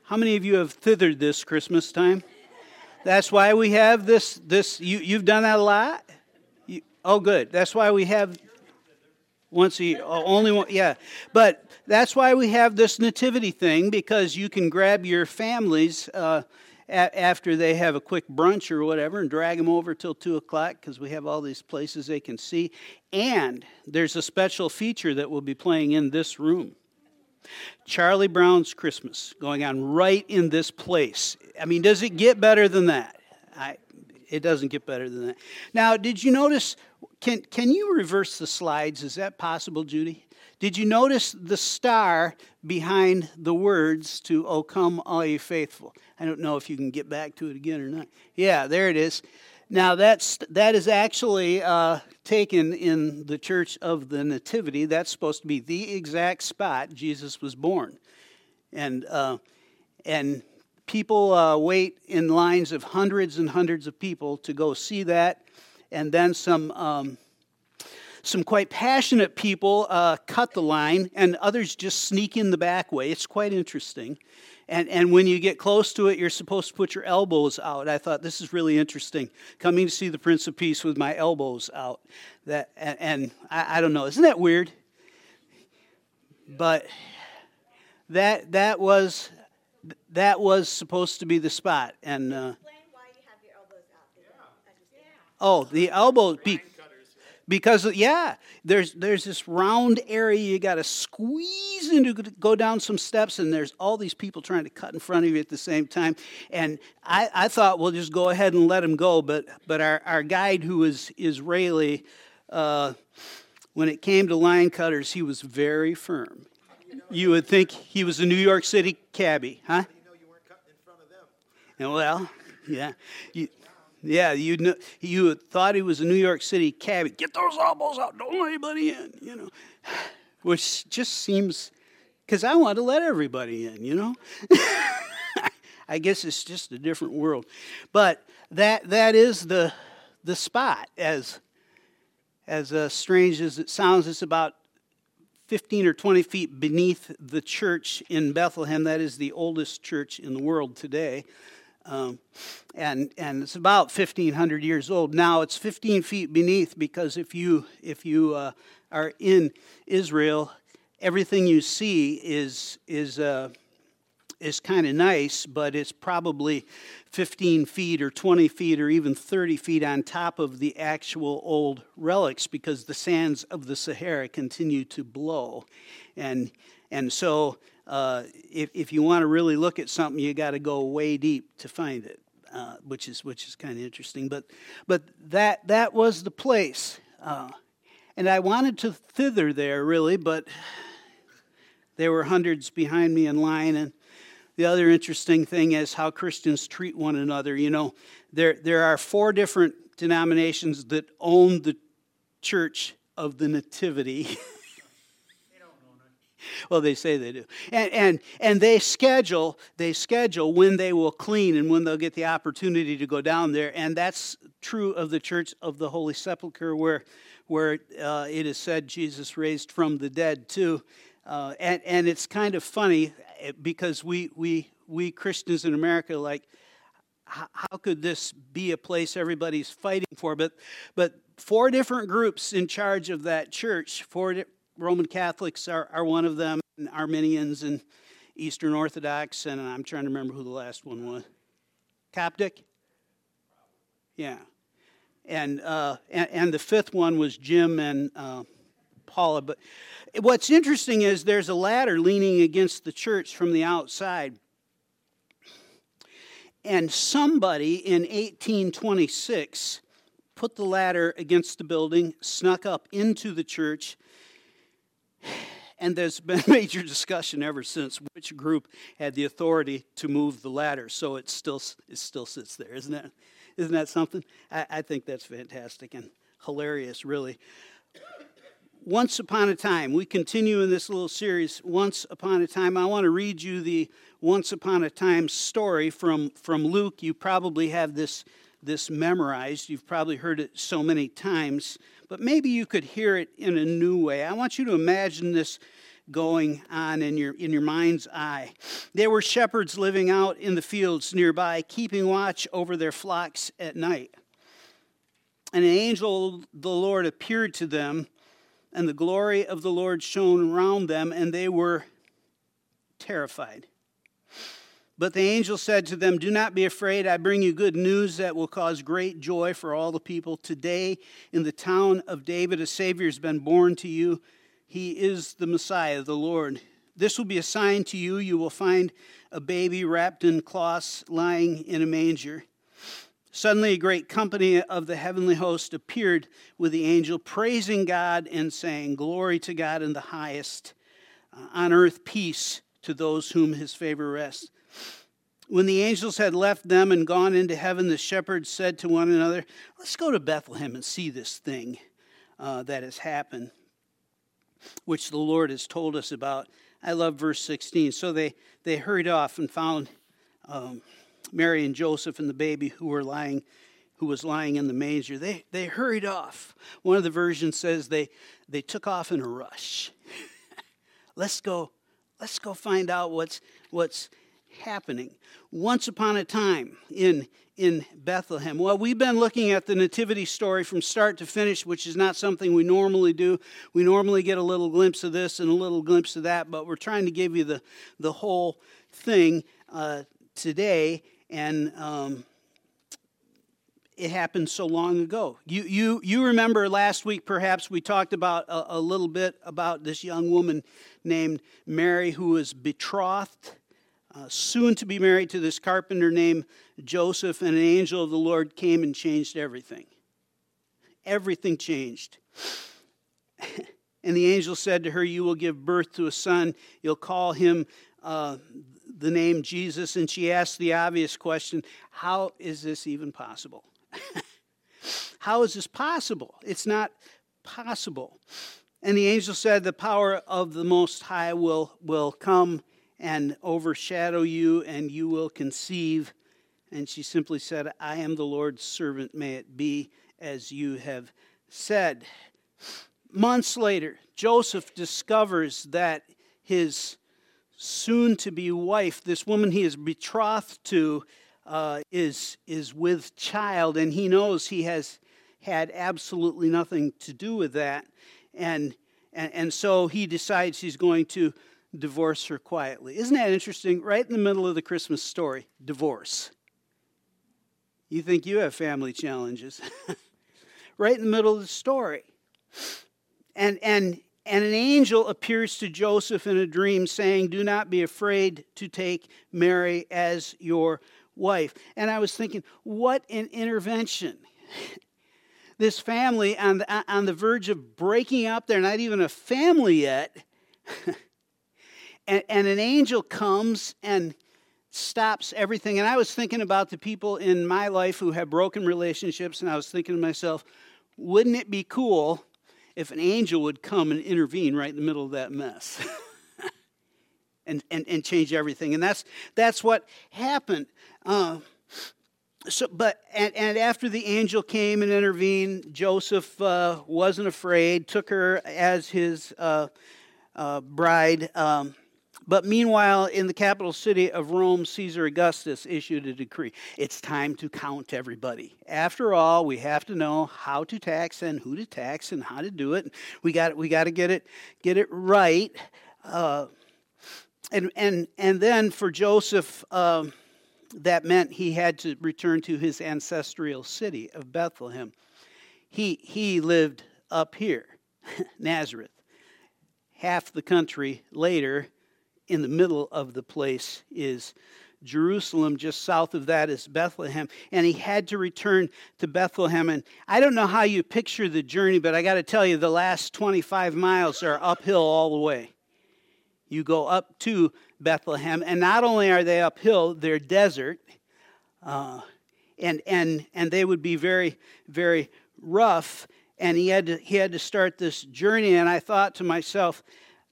How many of you have thithered this Christmas time? That's why we have this. You've done that a lot? Oh, good. That's why we have once a year. Oh, only one, yeah. But that's why we have this nativity thing, because you can grab your families after they have a quick brunch or whatever and drag them over till 2 o'clock, because we have all these places they can see. And there's a special feature that will be playing in this room. Charlie Brown's Christmas going on right in this place. I mean, does it get better than that? It doesn't get better than that. Now, did you notice, can you reverse the slides? Is that possible, Judy? Did you notice the star behind the words to "O Come All Ye Faithful"? I don't know if you can get back to it again or not. Yeah, there it is. Now, that is actually taken in the Church of the Nativity. That's supposed to be the exact spot Jesus was born. And people wait in lines of hundreds and hundreds of people to go see that. And then some quite passionate people cut the line, and others just sneak in the back way. It's quite interesting. And when you get close to it, you're supposed to put your elbows out. I thought, this is really interesting, coming to see the Prince of Peace with my elbows out. I don't know, isn't that weird? But that was supposed to be the spot. And explain why you have your elbows out. Oh, the elbows. Because, there's this round area you got to squeeze into to go down some steps, and there's all these people trying to cut in front of you at the same time. And I thought, we'll just go ahead and let them go. But our guide, who was Israeli, when it came to line cutters, he was very firm. You would think he was a New York City cabbie, huh? You weren't cutting in front of them. Well, yeah. You thought he was a New York City cabbie. Get those elbows out. Don't let anybody in, Which just seems, because I want to let everybody in, I guess it's just a different world. But that is the spot, as strange as it sounds. It's about 15 or 20 feet beneath the church in Bethlehem. That is the oldest church in the world today. And it's about 1,500 years old. Now, it's 15 feet beneath, because if you are in Israel, everything you see is kind of nice, but it's probably 15 feet or 20 feet or even 30 feet on top of the actual old relics, because the sands of the Sahara continue to blow. And so if you want to really look at something, you got to go way deep to find it, which is kind of interesting. But that was the place, and I wanted to thither there really, but there were hundreds behind me in line. And the other interesting thing is how Christians treat one another. There are 4 different denominations that own the Church of the Nativity. Well, they say they do. And they schedule when they will clean and when they'll get the opportunity to go down there. And that's true of the Church of the Holy Sepulchre, where it is said Jesus raised from the dead too. And it's kind of funny, because we Christians in America, like, how could this be a place everybody's fighting for? But 4 different groups in charge of that church. 4 Roman Catholics are one of them, and Armenians and Eastern Orthodox, and I'm trying to remember who the last one was. Coptic? Yeah. And the 5th one was Jim and Paula. But what's interesting is there's a ladder leaning against the church from the outside. And somebody in 1826 put the ladder against the building, snuck up into the church. And there's been major discussion ever since which group had the authority to move the ladder. So it still sits there, isn't it? Isn't that something? I think that's fantastic and hilarious, really. Once upon a time, we continue in this little series, Once Upon a Time. I want to read you the Once Upon a Time story from Luke. You probably have this memorized. You've probably heard it so many times, but maybe you could hear it in a new way. I want you to imagine this going on in your mind's eye. There were shepherds living out in the fields nearby, keeping watch over their flocks at night. And an angel of the Lord appeared to them, and the glory of the Lord shone around them, and they were terrified. But the angel said to them, "Do not be afraid. I bring you good news that will cause great joy for all the people. Today, in the town of David, a Savior has been born to you. He is the Messiah, the Lord. This will be a sign to you. You will find a baby wrapped in cloths lying in a manger." Suddenly, a great company of the heavenly host appeared with the angel, praising God and saying, "Glory to God in the highest, on earth peace to those whom his favor rests." When the angels had left them and gone into heaven, the shepherds said to one another, "Let's go to Bethlehem and see this thing that has happened, which the Lord has told us about." I love verse 16. So they hurried off and found Mary and Joseph and the baby who was lying in the manger. They hurried off. One of the versions says they took off in a rush. Let's go find out what's happening. Once upon a time in Bethlehem. Well, we've been looking at the nativity story from start to finish, which is not something we normally do. We normally get a little glimpse of this and a little glimpse of that, but we're trying to give you the whole thing today, and it happened so long ago. You remember last week, perhaps, we talked about a little bit about this young woman named Mary who was betrothed, soon to be married to this carpenter named Joseph, and an angel of the Lord came and changed everything. Everything changed. And the angel said to her, "You will give birth to a son. You'll call him the name Jesus." And she asked the obvious question, how is this even possible? How is this possible? It's not possible. And the angel said, "The power of the Most High will come and overshadow you, and you will conceive." And she simply said, "I am the Lord's servant. May it be as you have said." Months later, Joseph discovers that his soon-to-be wife, this woman he is betrothed to, is with child, and he knows he has had absolutely nothing to do with that, and so he decides he's going to divorce her quietly. Isn't that interesting? Right in the middle of the Christmas story, divorce. You think you have family challenges. Right in the middle of the story. And an angel appears to Joseph in a dream saying, "Do not be afraid to take Mary as your wife." And I was thinking, what an intervention. This family on the verge of breaking up, they're not even a family yet. And an angel comes and stops everything. And I was thinking about the people in my life who have broken relationships, and I was thinking to myself, wouldn't it be cool if an angel would come and intervene right in the middle of that mess and change everything? And that's what happened. And after the angel came and intervened, Joseph wasn't afraid, took her as his bride. But meanwhile, in the capital city of Rome, Caesar Augustus issued a decree. It's time to count everybody. After all, we have to know how to tax and who to tax and how to do it. We got to get it right. And then for Joseph, that meant he had to return to his ancestral city of Bethlehem. He lived up here, Nazareth. Half the country later, in the middle of the place is Jerusalem. Just south of that is Bethlehem. And he had to return to Bethlehem. And I don't know how you picture the journey, but I got to tell you, the last 25 miles are uphill all the way. You go up to Bethlehem, and not only are they uphill, they're desert. And they would be very, very rough. And he had to start this journey. And I thought to myself,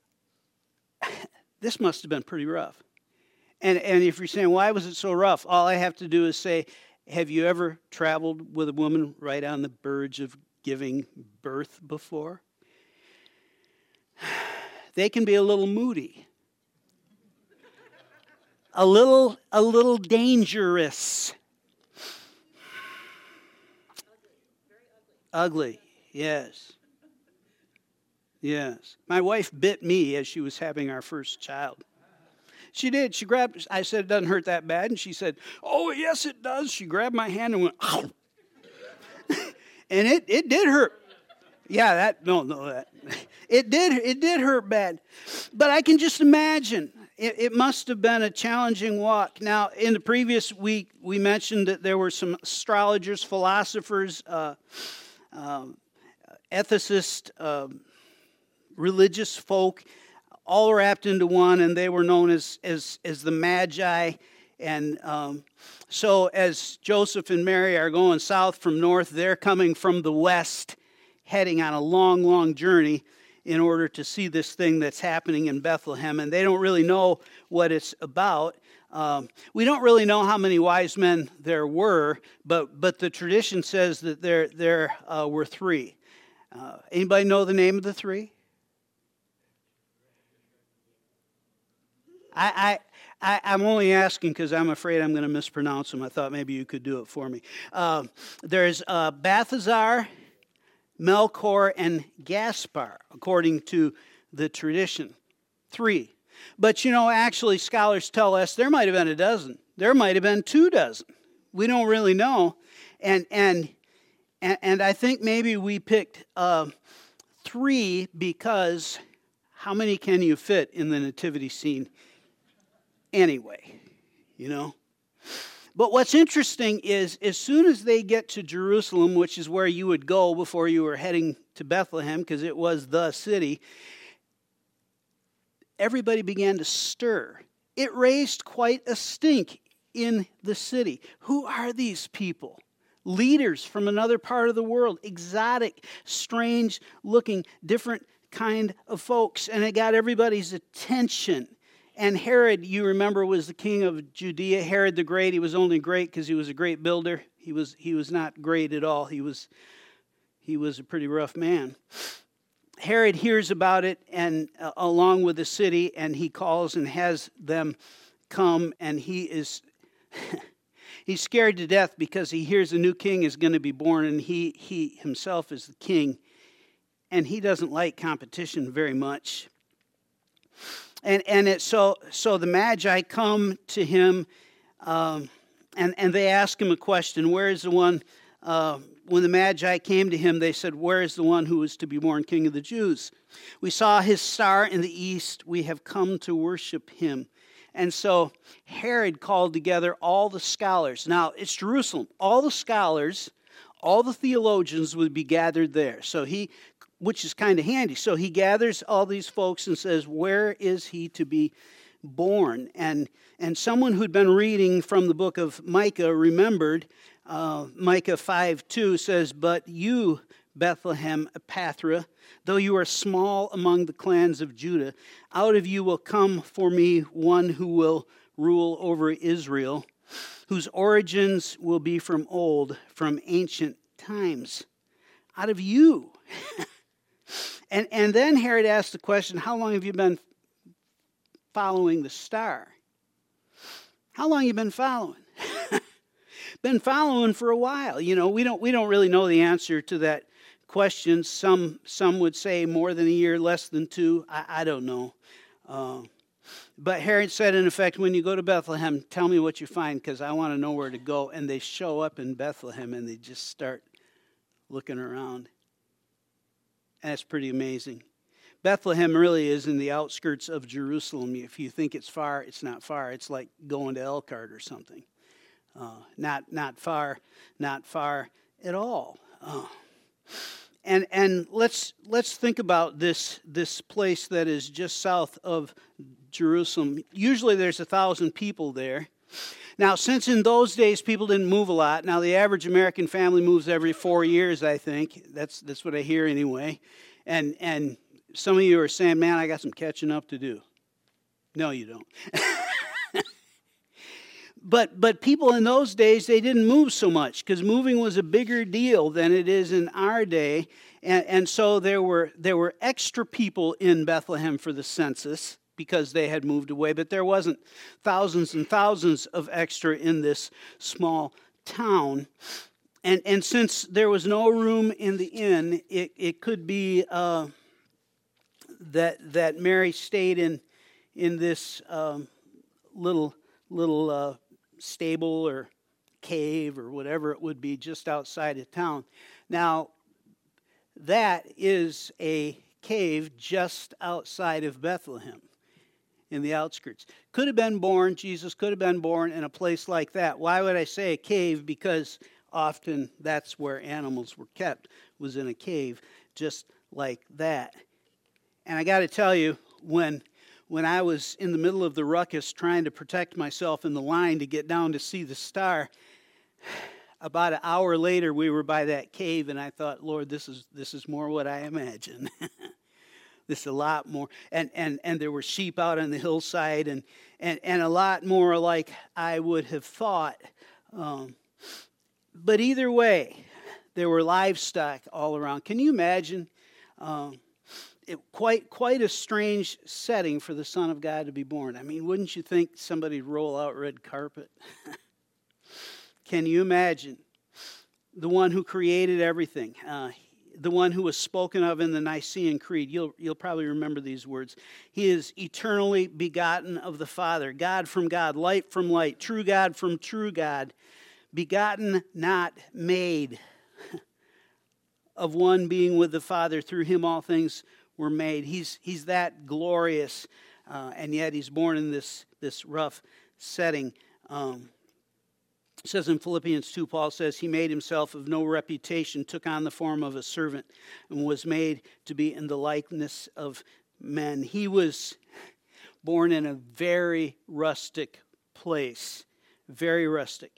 this must have been pretty rough. And if you're saying, why was it so rough? All I have to do is say, have you ever traveled with a woman right on the verge of giving birth before? they can be a little moody. A little dangerous. Ugly, yes. Yes. My wife bit me as she was having our first child. She did. She grabbed, I said, it doesn't hurt that bad. And she said, oh, yes, it does. She grabbed my hand and went, ow. And it did hurt. Yeah, that. It did hurt bad. But I can just imagine. It must have been a challenging walk. Now, in the previous week, we mentioned that there were some astrologers, philosophers, ethicists, religious folk, all wrapped into one, and they were known as the Magi. And so as Joseph and Mary are going south from north, they're coming from the west, heading on a long, long journey in order to see this thing that's happening in Bethlehem. And they don't really know what it's about. We don't really know how many wise men there were, but the tradition says that there were three. Anybody know the name of the three? I'm only asking because I'm afraid I'm going to mispronounce them. I thought maybe you could do it for me. There's Balthazar, Melchior, and Gaspar, according to the tradition. Three. But actually scholars tell us there might have been a dozen. There might have been 24. We don't really know. And I think maybe we picked three because how many can you fit in the nativity scene anyway, But what's interesting is as soon as they get to Jerusalem, which is where you would go before you were heading to Bethlehem, because it was the city, everybody began to stir. It raised quite a stink in the city. Who are these people? Leaders from another part of the world, exotic, strange looking, different kind of folks, and it got everybody's attention. And Herod, you remember, was the king of Judea. Herod the Great. He was only great because he was a great builder. He was not great at all. He was a pretty rough man. Herod hears about it, and along with the city, and he calls and has them come, and he's scared to death because he hears a new king is going to be born, and he himself is the king, and he doesn't like competition very much. So the Magi come to him, and they ask him a question. Where is the one? When the Magi came to him, they said, "Where is the one who is to be born King of the Jews? We saw his star in the east. We have come to worship him." And so Herod called together all the scholars. Now it's Jerusalem. All the scholars, all the theologians would be gathered there. So which is kind of handy. So he gathers all these folks and says, where is he to be born? And someone who'd been reading from the book of Micah remembered, Micah 5:2 says, "But you, Bethlehem Ephrathah, though you are small among the clans of Judah, out of you will come for me one who will rule over Israel, whose origins will be from old, from ancient times." Out of you. And then Herod asked the question, how long have you been following the star? How long have you been following? Been following for a while. We don't really know the answer to that question. Some would say more than a year, less than 2. I don't know. But Herod said, in effect, when you go to Bethlehem, tell me what you find because I want to know where to go. And they show up in Bethlehem and they just start looking around. And it's pretty amazing. Bethlehem really is in the outskirts of Jerusalem. If you think it's far, it's not far. It's like going to Elkhart or something. Not far at all. And let's think about this place that is just south of Jerusalem. Usually there's 1,000 people there. Now, since in those days people didn't move a lot, now the average American family moves every 4 years, I think. That's what I hear anyway. And some of you are saying, man, I got some catching up to do. No, you don't. But people in those days, they didn't move so much because moving was a bigger deal than it is in our day. And so there were extra people in Bethlehem for the census because they had moved away. But there wasn't thousands and thousands of extra in this small town. And since there was no room in the inn, it could be that Mary stayed in this little stable or cave or whatever it would be just outside of town. Now, that is a cave just outside of Bethlehem in the outskirts. Jesus could have been born in a place like that. Why would I say a cave? Because often that's where animals were kept, was in a cave just like that. And I got to tell you, when I was in the middle of the ruckus trying to protect myself in the line to get down to see the star, about an hour later we were by that cave, and I thought, Lord, this is more what I imagine. This is a lot more. And there were sheep out on the hillside and a lot more like I would have thought. But either way, there were livestock all around. Can you imagine? Quite a strange setting for the Son of God to be born. I mean, wouldn't you think somebody'd roll out red carpet? Can you imagine? The one who created everything, the one who was spoken of in the Nicene Creed. You'll probably remember these words. He is eternally begotten of the Father, God from God, light from light, true God from true God, begotten, not made, of one being with the Father. Through him all things were made. He's that glorious, and yet he's born in this rough setting. It says in Philippians 2, Paul says, he made himself of no reputation, took on the form of a servant, and was made to be in the likeness of men. He was born in a very rustic place, very rustic.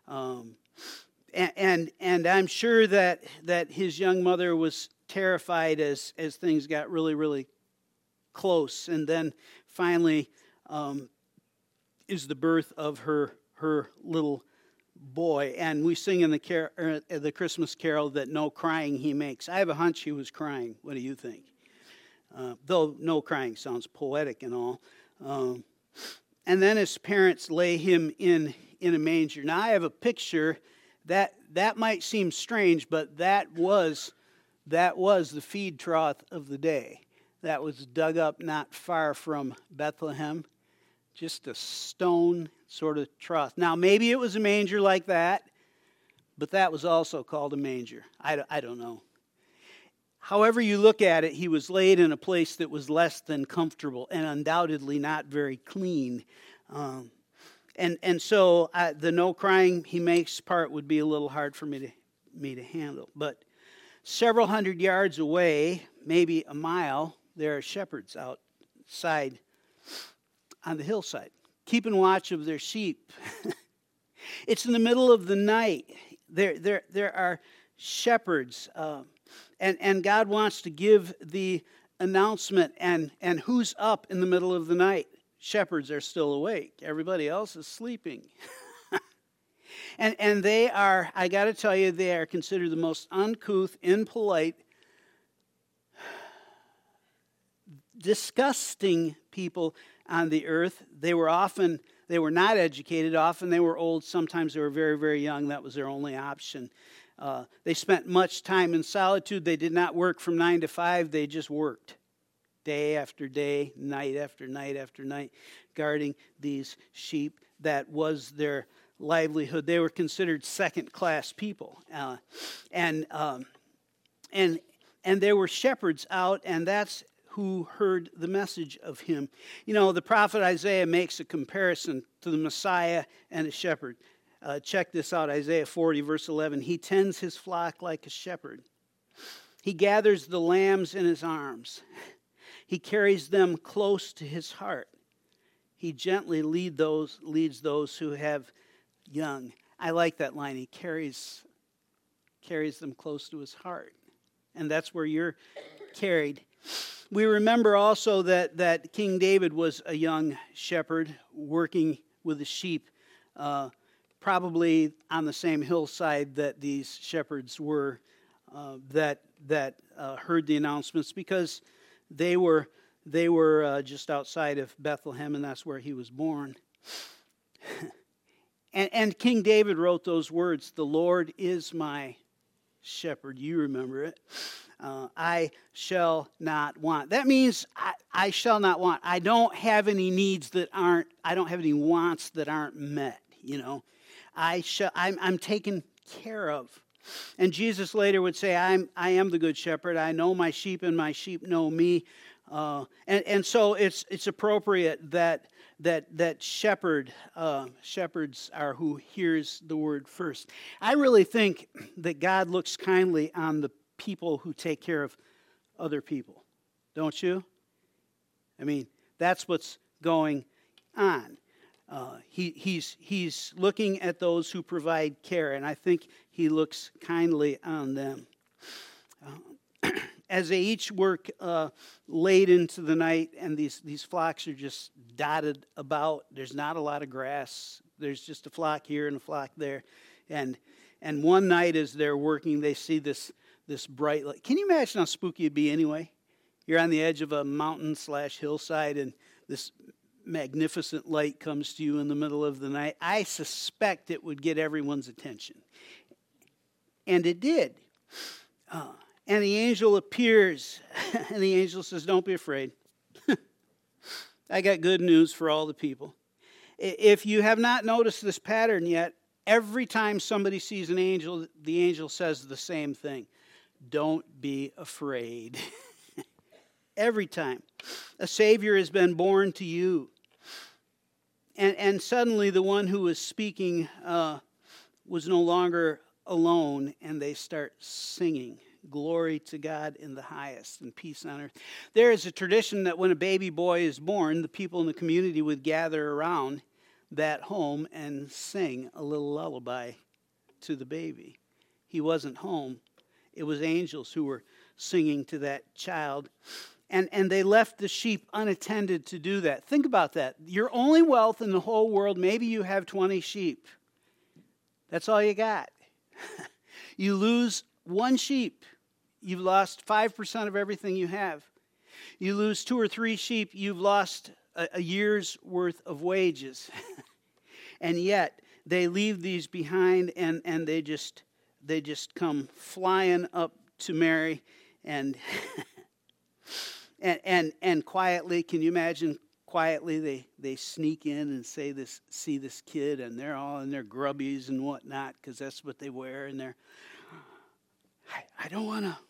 And I'm sure that his young mother was terrified as things got really, really close. And then finally is the birth of her little boy. And we sing in the Christmas carol that no crying he makes. I have a hunch he was crying. What do you think? Though no crying sounds poetic and all. And then his parents lay him in a manger. Now I have a picture that might seem strange, but that was the feed trough of the day. That was dug up not far from Bethlehem, just a stone sort of trough. Now maybe it was a manger like that, but that was also called a manger. I don't know. However you look at it, he was laid in a place that was less than comfortable and undoubtedly not very clean. And so the no crying he makes part would be a little hard for me to handle. But several hundred yards away, maybe a mile, there are shepherds outside on the hillside, keeping watch of their sheep. It's in the middle of the night. There are shepherds, and God wants to give the announcement. And who's up in the middle of the night? Shepherds are still awake. Everybody else is sleeping. And they are, I got to tell you, they are considered the most uncouth, impolite, disgusting people on the earth. They were not educated. Often they were old. Sometimes they were very, very young. That was their only option. They spent much time in solitude. They did not work from 9 to 5. They just worked day after day, night after night after night, guarding these sheep. That was their livelihood. They were considered second-class people. And there were shepherds out, and that's who heard the message of him. You know, the prophet Isaiah makes a comparison to the Messiah and a shepherd. Check this out, Isaiah 40, verse 11. He tends his flock like a shepherd. He gathers the lambs in his arms. He carries them close to his heart. He gently leads those who have young. I like that line. He carries them close to his heart. And that's where you're carried. We remember also that King David was a young shepherd working with the sheep probably on the same hillside that these shepherds were that heard the announcements, because they were just outside of Bethlehem, and that's where he was born. And King David wrote those words, "The Lord is my shepherd." You remember it. I shall not want. That means I shall not want. I don't have any needs I don't have any wants that aren't met, you know. I'm taken care of. And Jesus later would say, I am the good shepherd. I know my sheep, and my sheep know me. And so it's appropriate that shepherds are who hears the word first. I really think that God looks kindly on the people who take care of other people, don't you? I mean, that's what's going on. He's looking at those who provide care, and I think he looks kindly on them. As they each work late into the night, and these flocks are just dotted about. There's not a lot of grass. There's just a flock here and a flock there. And one night as they're working, they see this bright light. Can you imagine how spooky it'd be anyway? You're on the edge of a mountain/hillside, and this magnificent light comes to you in the middle of the night. I suspect it would get everyone's attention. And it did. And the angel appears, and the angel says, "Don't be afraid. I got good news for all the people." If you have not noticed this pattern yet, every time somebody sees an angel, the angel says the same thing. Don't be afraid. Every time. A Savior has been born to you. And suddenly the one who was speaking was no longer alone, and they start singing. Glory to God in the highest, and peace on earth. There is a tradition that when a baby boy is born, the people in the community would gather around that home and sing a little lullaby to the baby. He wasn't home. It was angels who were singing to that child. And they left the sheep unattended to do that. Think about that. Your only wealth in the whole world, maybe you have 20 sheep. That's all you got. You lose one sheep, you've lost 5% of everything you have. You lose 2 or 3 sheep, you've lost a year's worth of wages. And yet, they leave these behind, and they just come flying up to Mary, and and quietly, can you imagine, quietly they sneak in and see this kid, and they're all in their grubbies and whatnot, because that's what they wear, and they're, I don't want to.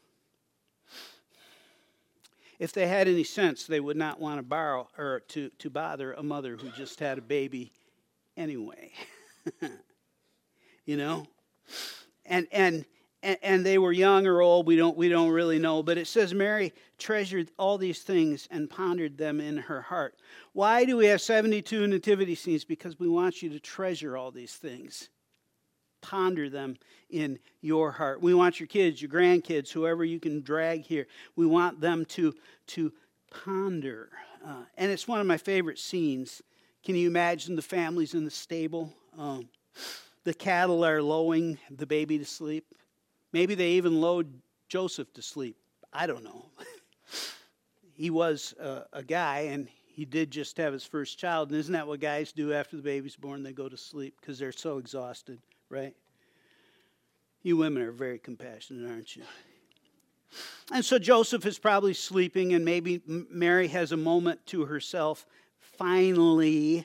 If they had any sense, they would not want to borrow or to bother a mother who just had a baby anyway. You know? And they were young or old, we don't really know, but it says Mary treasured all these things and pondered them in her heart. Why do we have 72 nativity scenes? Because we want you to treasure all these things. Ponder them in your heart. We want your kids, your grandkids, whoever you can drag here, we want them to ponder. And it's one of my favorite scenes. Can you imagine the families in the stable? The cattle are lulling the baby to sleep. Maybe they even lulled Joseph to sleep. I don't know. He was a guy, and he did just have his first child. And isn't that what guys do after the baby's born? They go to sleep because they're so exhausted, right? You women are very compassionate, aren't you? And so Joseph is probably sleeping, and maybe Mary has a moment to herself, finally.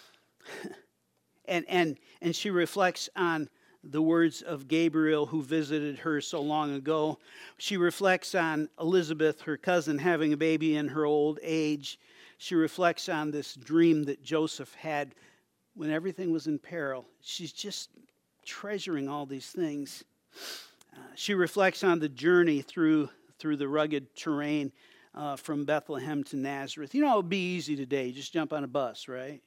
And she reflects on the words of Gabriel, who visited her so long ago. She reflects on Elizabeth, her cousin, having a baby in her old age. She reflects on this dream that Joseph had when everything was in peril. She's just treasuring all these things. She reflects on the journey through the rugged terrain from Bethlehem to Nazareth. You know, it would be easy today. Just jump on a bus, right?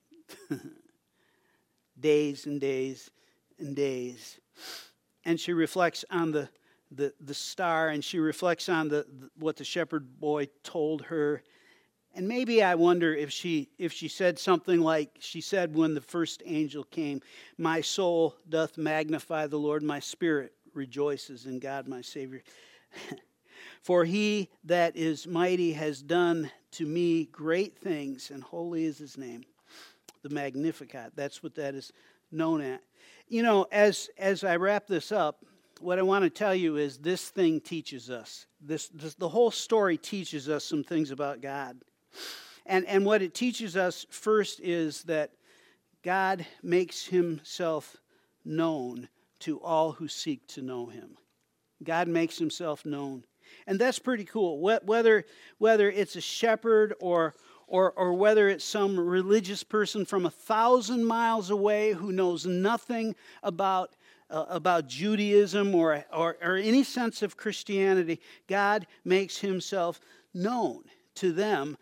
Days and days and days. And she reflects on the star, and she reflects on what the shepherd boy told her. And maybe I wonder if she said something like she said when the first angel came, "My soul doth magnify the Lord, my spirit rejoices in God my Savior. For he that is mighty has done to me great things, and holy is his name." The Magnificat, that's what that is known at. You know, as I wrap this up, what I want to tell you is this thing teaches us. The whole story teaches us some things about God. And what it teaches us first is that God makes himself known to all who seek to know him. God makes himself known. And that's pretty cool. Whether it's a shepherd or whether it's some religious person from 1,000 miles away who knows nothing about Judaism or any sense of Christianity, God makes himself known to them.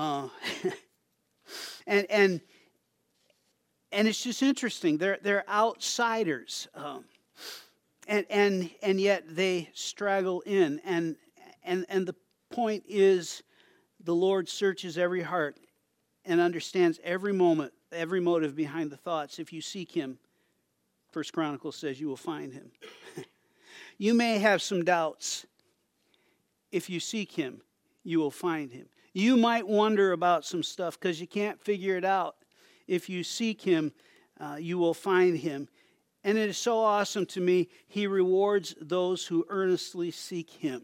And it's just interesting. They're outsiders, and yet they straggle in. And the point is, the Lord searches every heart and understands every moment, every motive behind the thoughts. If you seek him, 1 Chronicles says you will find him. You may have some doubts. If you seek him, you will find him. You might wonder about some stuff because you can't figure it out. If you seek him, you will find him. And it is so awesome to me. He rewards those who earnestly seek him.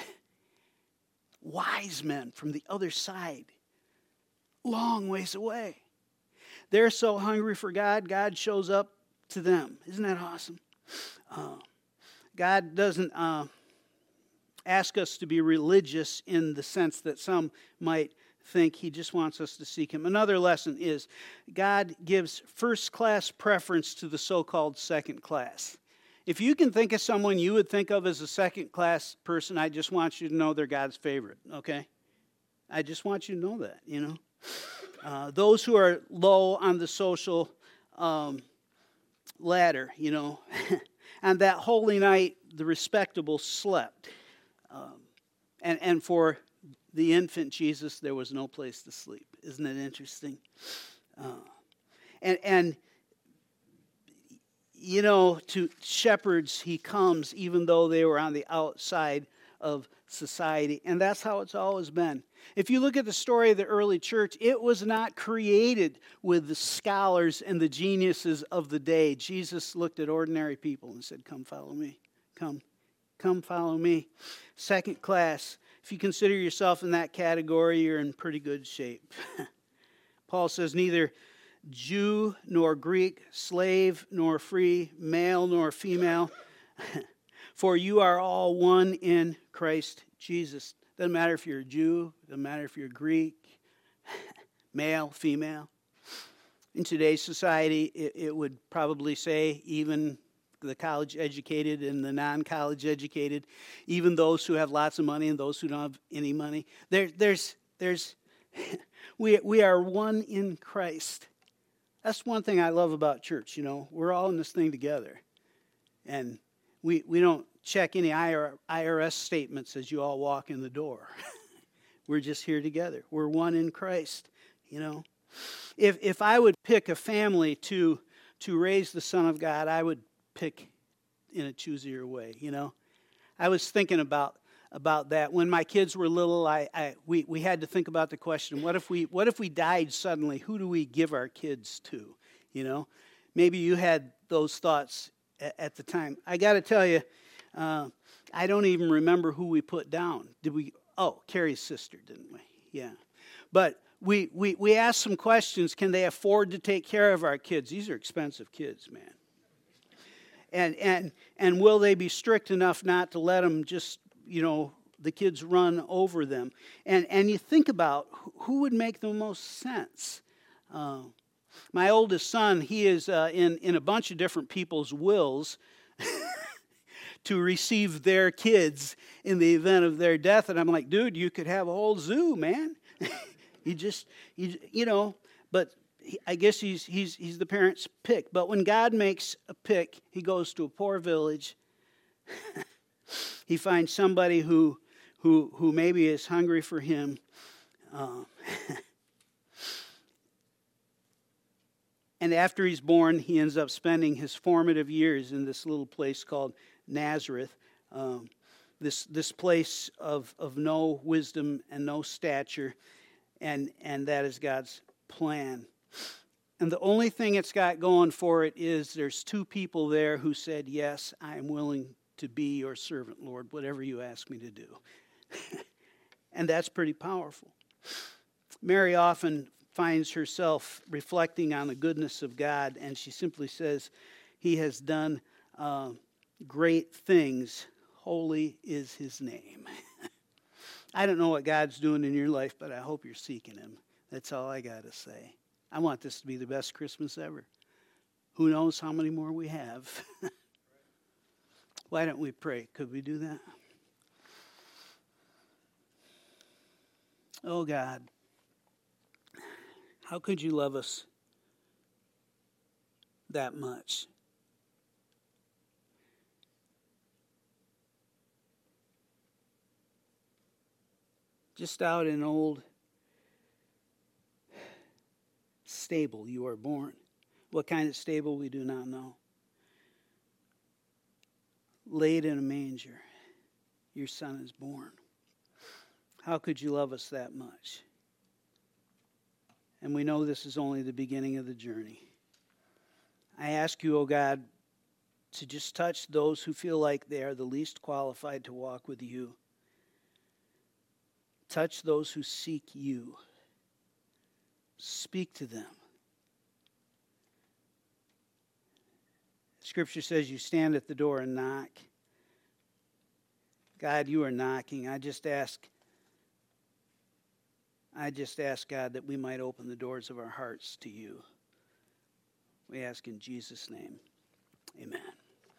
Wise men from the other side, long ways away. They're so hungry for God, God shows up to them. Isn't that awesome? God doesn't ask us to be religious in the sense that some might think. He just wants us to seek him. Another lesson is God gives first-class preference to the so-called second class. If you can think of someone you would think of as a second-class person, I just want you to know they're God's favorite, okay? I just want you to know that, you know. Those who are low on the social ladder, you know. On that holy night, the respectable slept. And for the infant Jesus, there was no place to sleep. Isn't it interesting? And you know, to shepherds he comes even though they were on the outside of society. And that's how it's always been. If you look at the story of the early church, it was not created with the scholars and the geniuses of the day. Jesus looked at ordinary people and said, "Come follow me. Come follow me." Second class. If you consider yourself in that category, you're in pretty good shape. Paul says, "Neither Jew nor Greek, slave nor free, male nor female, for you are all one in Christ Jesus." Doesn't matter if you're a Jew, doesn't matter if you're Greek, male, female. In today's society, it would probably say even the college educated and the non-college educated, even those who have lots of money and those who don't have any money. We are one in Christ. That's one thing I love about church, you know. We're all in this thing together. And we don't check any IRS statements as you all walk in the door. We're just here together. We're one in Christ, you know. If I would pick a family to raise the Son of God, I would pick in a choosier way, you know. I was thinking about that when my kids were little. We had to think about the question: what if we died suddenly? Who do we give our kids to? You know, maybe you had those thoughts at the time. I got to tell you, I don't even remember who we put down. Did we? Oh, Carrie's sister, didn't we? Yeah, but we asked some questions. Can they afford to take care of our kids? These are expensive kids, man. And will they be strict enough not to let them just, you know, the kids run over them? And you think about who would make the most sense. My oldest son, he is in a bunch of different people's wills to receive their kids in the event of their death. And I'm like, dude, you could have a whole zoo, man. you know, but I guess he's the parent's pick. But when God makes a pick, he goes to a poor village. He finds somebody who maybe is hungry for him. And after he's born, he ends up spending his formative years in this little place called Nazareth, this place of no wisdom and no stature, and that is God's plan. And the only thing it's got going for it is there's two people there who said, yes, I am willing to be your servant, Lord, whatever you ask me to do. And that's pretty powerful. Mary often finds herself reflecting on the goodness of God, and she simply says, he has done great things. Holy is his name. I don't know what God's doing in your life, but I hope you're seeking him. That's all I got to say. I want this to be the best Christmas ever. Who knows how many more we have? Why don't we pray? Could we do that? Oh God, how could you love us that much? Just out in an old stable you are born. What kind of stable we do not know. Laid in a manger, your son is born. How could you love us that much? And we know this is only the beginning of the journey. I ask you, oh God, to just touch those who feel like they are the least qualified to walk with you. Touch those who seek you. Speak to them. Scripture says you stand at the door and knock. God, you are knocking. I just ask, God, that we might open the doors of our hearts to you. We ask in Jesus' name. Amen.